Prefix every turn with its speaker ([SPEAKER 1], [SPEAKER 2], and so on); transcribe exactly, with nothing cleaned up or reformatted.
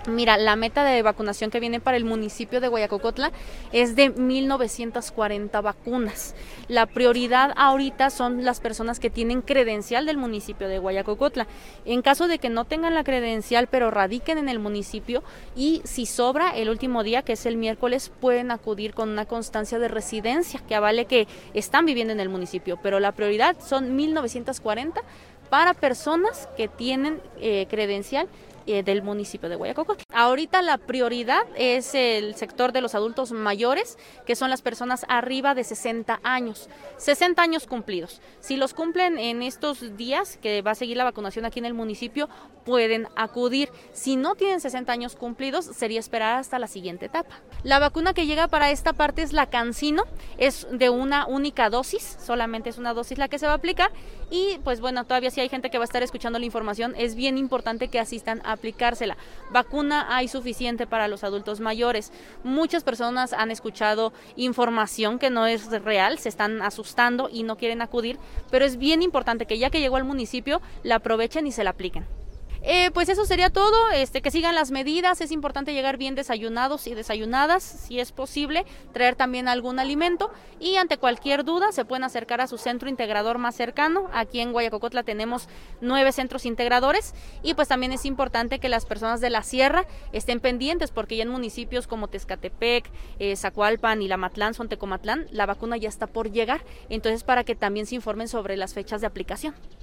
[SPEAKER 1] Mira, la meta de vacunación que viene para el municipio de Guayacocotla es de mil novecientas cuarenta vacunas. La prioridad ahorita son las personas que tienen credencial del municipio de Guayacocotla. En caso de que no tengan la credencial pero radiquen en el municipio, y si sobra el último día, que es el miércoles, pueden acudir con una constancia de residencia que avale que están viviendo en el municipio, pero la prioridad son mil novecientas cuarenta para personas que tienen eh, credencial Eh, del municipio de Guayacocotla. Ahorita la prioridad es el sector de los adultos mayores, que son las personas arriba de sesenta años, sesenta años cumplidos. Si los cumplen en estos días que va a seguir la vacunación aquí en el municipio, pueden acudir. Si no tienen sesenta años cumplidos, sería esperar hasta la siguiente etapa. La vacuna que llega para esta parte es la CanSino, es de una única dosis, solamente es una dosis la que se va a aplicar, y pues bueno, todavía si hay gente que va a estar escuchando la información, es bien importante que asistan a aplicársela. Vacuna hay suficiente para los adultos mayores. Muchas personas han escuchado información que no es real, se están asustando y no quieren acudir, pero es bien importante que ya que llegó al municipio, la aprovechen y se la apliquen. Eh, pues eso sería todo, este, que sigan las medidas. Es importante llegar bien desayunados y desayunadas, si es posible, traer también algún alimento, y ante cualquier duda se pueden acercar a su centro integrador más cercano. Aquí en Guayacocotla tenemos nueve centros integradores, y pues también es importante que las personas de la sierra estén pendientes, porque ya en municipios como Tezcatepec, eh, Zacualpan y Lamatlán, Sontecomatlán, la vacuna ya está por llegar, entonces para que también se informen sobre las fechas de aplicación.